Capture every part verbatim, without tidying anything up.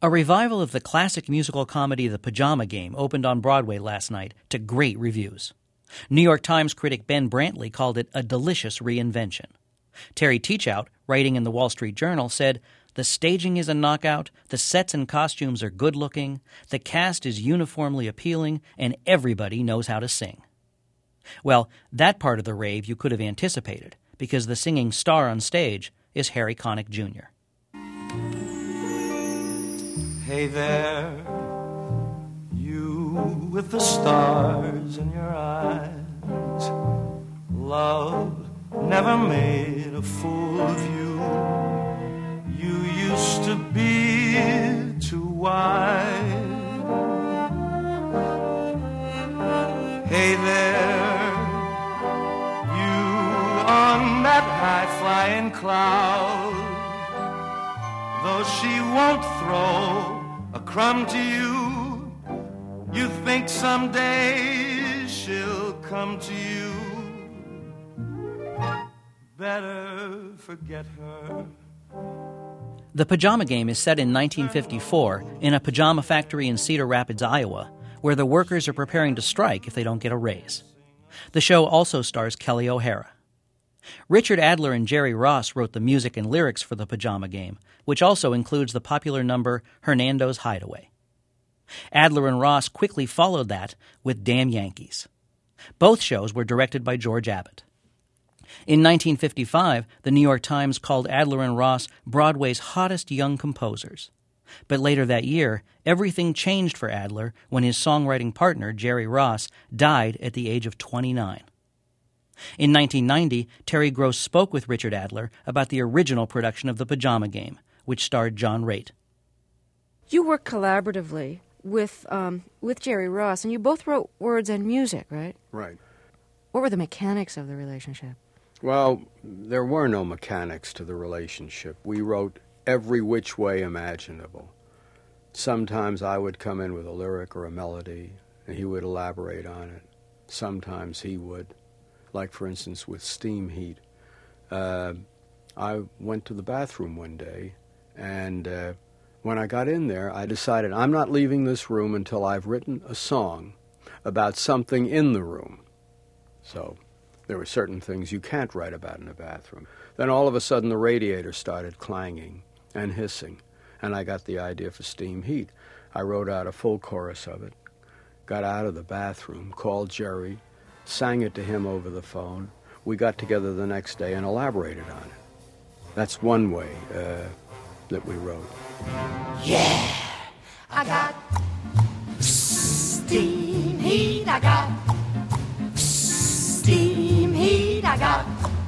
A revival of the classic musical comedy The Pajama Game opened on Broadway last night to great reviews. New York Times critic Ben Brantley called it a delicious reinvention. Terry Teachout, writing in the Wall Street Journal, said, "The staging is a knockout, the sets and costumes are good-looking, the cast is uniformly appealing, and everybody knows how to sing." Well, that part of the rave you could have anticipated, because the singing star on stage is Harry Connick Junior Hey there, you with the stars in your eyes. Love never made a fool of you. You used to be too wise. Hey there, you on that high-flying cloud. Though she won't throw a crumb to you, you think someday she'll come to you. Better forget her. The Pajama Game is set in nineteen fifty-four in a pajama factory in Cedar Rapids, Iowa, where the workers are preparing to strike if they don't get a raise. The show also stars Kelly O'Hara. Richard Adler and Jerry Ross wrote the music and lyrics for The Pajama Game, which also includes the popular number Hernando's Hideaway. Adler and Ross quickly followed that with Damn Yankees. Both shows were directed by George Abbott. In nineteen fifty-five, the New York Times called Adler and Ross Broadway's hottest young composers. But later that year, everything changed for Adler when his songwriting partner, Jerry Ross, died at the age of twenty-nine. In nineteen ninety, Terry Gross spoke with Richard Adler about the original production of The Pajama Game, which starred John Raitt. You worked collaboratively with um, with Jerry Ross, and you both wrote words and music, right? Right. What were the mechanics of the relationship? Well, there were no mechanics to the relationship. We wrote every which way imaginable. Sometimes I would come in with a lyric or a melody, and he would elaborate on it. Sometimes he would. Like, for instance, with Steam Heat. Uh, I went to the bathroom one day, and uh, when I got in there, I decided I'm not leaving this room until I've written a song about something in the room. So there were certain things you can't write about in a bathroom. Then all of a sudden the radiator started clanging and hissing, and I got the idea for Steam Heat. I wrote out a full chorus of it, got out of the bathroom, called Jerry, sang it to him over the phone. We got together the next day and elaborated on it. That's one way uh, that we wrote. Yeah, I got steam heat, I got steam heat, I got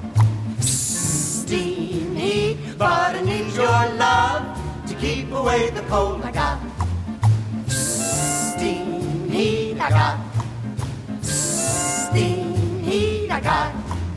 steam heat, but I need your love to keep away the cold. I got steam heat, I got steam heat, I got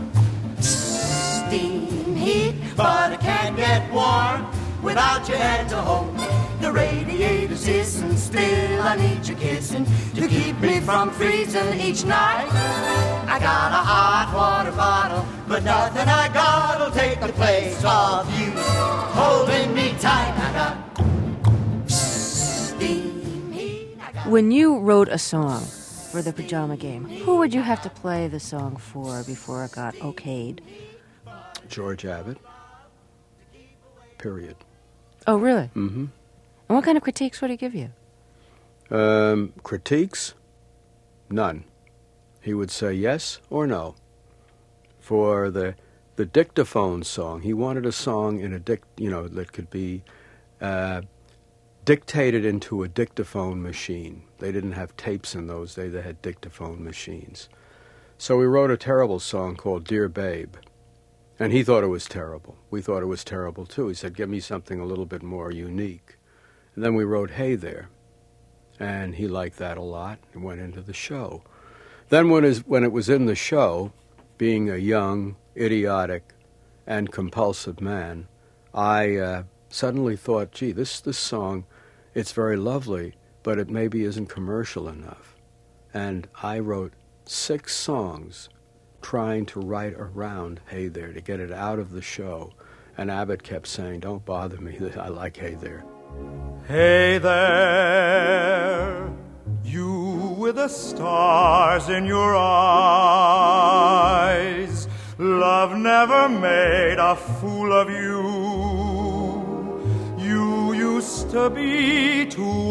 steam heat, but I can't get warm without your hand to hold. The radiator's hissing, still I need your kissing to keep me from freezing each night. I got a hot water bottle, but nothing I got'll take the place of you holding me tight. I got steam heat, I got... When you wrote a song for The Pajama Game, who would you have to play the song for before it got okayed? George Abbott. Period. Oh, really? Mm-hmm. And what kind of critiques would he give you? Um, critiques? None. He would say yes or no. For the the dictaphone song, he wanted a song in a dic, you know, that could be uh, dictated into a dictaphone machine. They didn't have tapes in those days; they had dictaphone machines. So we wrote a terrible song called "Dear Babe," and he thought it was terrible. We thought it was terrible too. He said, "Give me something a little bit more unique." And then we wrote "Hey There," and he liked that a lot and went into the show. Then when, his, when it was in the show, being a young, idiotic, and compulsive man, I uh, suddenly thought, gee, this, this song, it's very lovely, but it maybe isn't commercial enough. And I wrote six songs trying to write around Hey There to get it out of the show. And Abbott kept saying, don't bother me, I like Hey There. Hey there, you with the stars in your eyes. Love never made a fool of you. You used to be too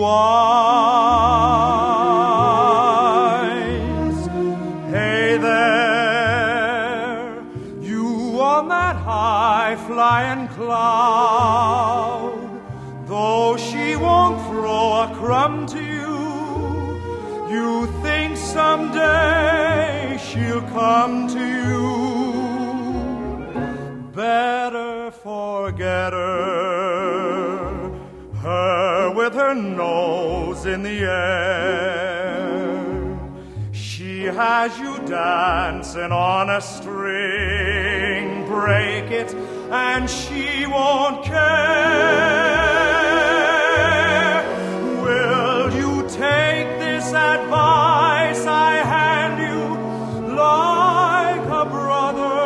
wise. Hey there, you on that high-flying cloud. Though she won't throw a crumb to you, you think someday she'll come to you. Better forget her, her with her nose in the air. She has you dancing on a string. Break it and she won't care. Will you take this advice I hand you like a brother?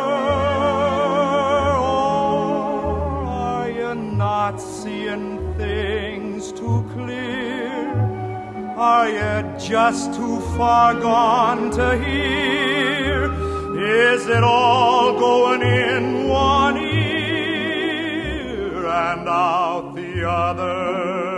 Or are you not seeing things too clear? Are you just too far gone to hear? Is it all going in one ear and out the other?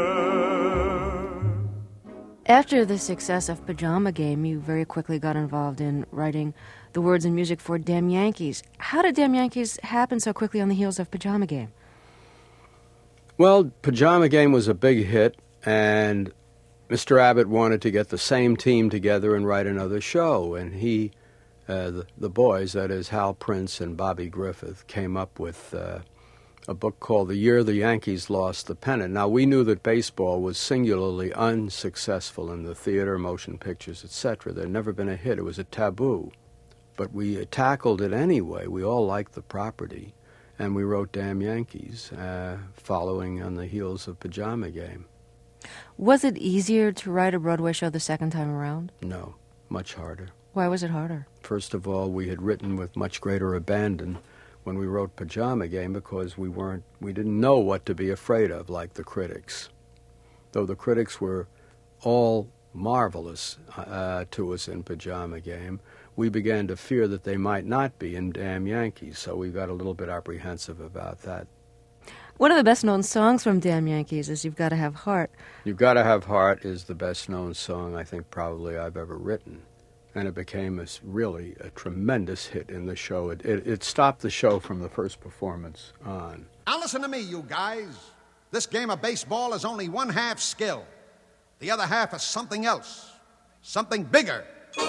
After the success of Pajama Game, you very quickly got involved in writing the words and music for Damn Yankees. How did Damn Yankees happen so quickly on the heels of Pajama Game? Well, Pajama Game was a big hit, and Mister Abbott wanted to get the same team together and write another show, and he, uh, the, the boys, that is Hal Prince and Bobby Griffith, came up with uh, a book called The Year the Yankees Lost the Pennant. Now, we knew that baseball was singularly unsuccessful in the theater, motion pictures, et cetera. There had never been a hit. It was a taboo. But we tackled it anyway. We all liked the property, and we wrote Damn Yankees, uh, following on the heels of Pajama Game. Was it easier to write a Broadway show the second time around? No, much harder. Why was it harder? First of all, we had written with much greater abandon when we wrote Pajama Game because we weren't, we didn't know what to be afraid of, like the critics. Though the critics were all marvelous uh, to us in Pajama Game, we began to fear that they might not be in Damn Yankees, so we got a little bit apprehensive about that. One of the best-known songs from Damn Yankees is You've Gotta Have Heart. You've Gotta Have Heart is the best-known song I think probably I've ever written. And it became a, really a tremendous hit in the show. It, it, it stopped the show from the first performance on. Now listen to me, you guys. This game of baseball is only one half skill. The other half is something else, something bigger.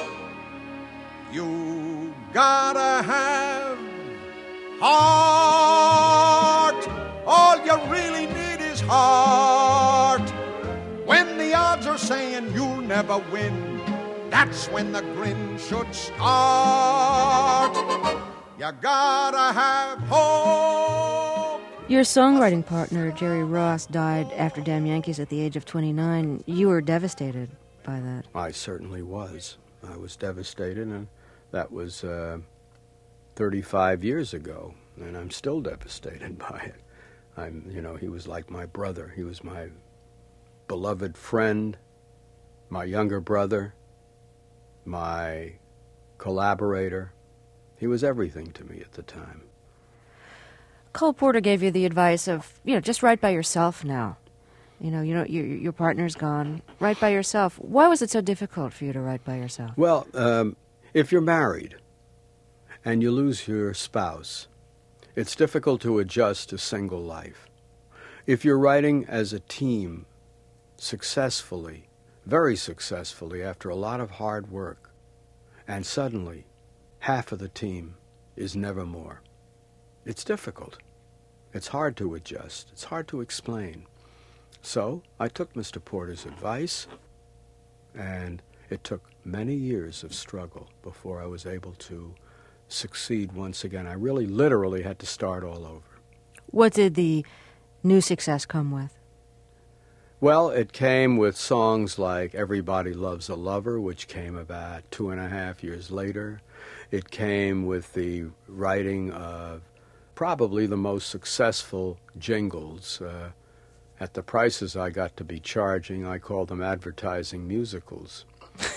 You gotta have heart. All you really need is heart. When the odds are saying you'll never win, that's when the grin should start. You gotta have hope. Your songwriting partner, Jerry Ross, died after Damn Yankees at the age of twenty-nine. You were devastated by that. I certainly was. I was devastated, and that was uh, thirty-five years ago, and I'm still devastated by it. I'm, you know, he was like my brother. He was my beloved friend, my younger brother, my collaborator. He was everything to me at the time. Cole Porter gave you the advice of, you know, just write by yourself now. You know, you know, your, your partner's gone. Write by yourself. Why was it so difficult for you to write by yourself? Well, um, if you're married and you lose your spouse, it's difficult to adjust to single life. If you're writing as a team successfully, very successfully, after a lot of hard work, and suddenly half of the team is nevermore, it's difficult. It's hard to adjust. It's hard to explain. So I took Mister Porter's advice, and it took many years of struggle before I was able to succeed once again. I really literally had to start all over. What did the new success come with? Well, it came with songs like Everybody Loves a Lover, which came about two and a half years later. It came with the writing of probably the most successful jingles, uh, at the prices I got to be charging, I called them advertising musicals.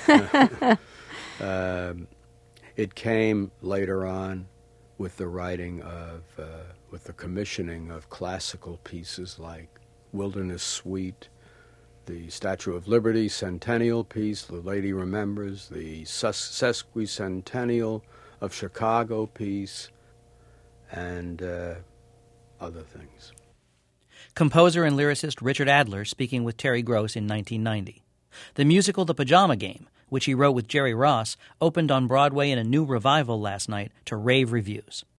um, it came later on with the writing of, uh, with the commissioning of classical pieces like Wilderness Suite, the Statue of Liberty Centennial piece, The Lady Remembers, the Sesquicentennial of Chicago piece, and uh, other things. Composer and lyricist Richard Adler speaking with Terry Gross in nineteen ninety. The musical The Pajama Game, which he wrote with Jerry Ross, opened on Broadway in a new revival last night to rave reviews.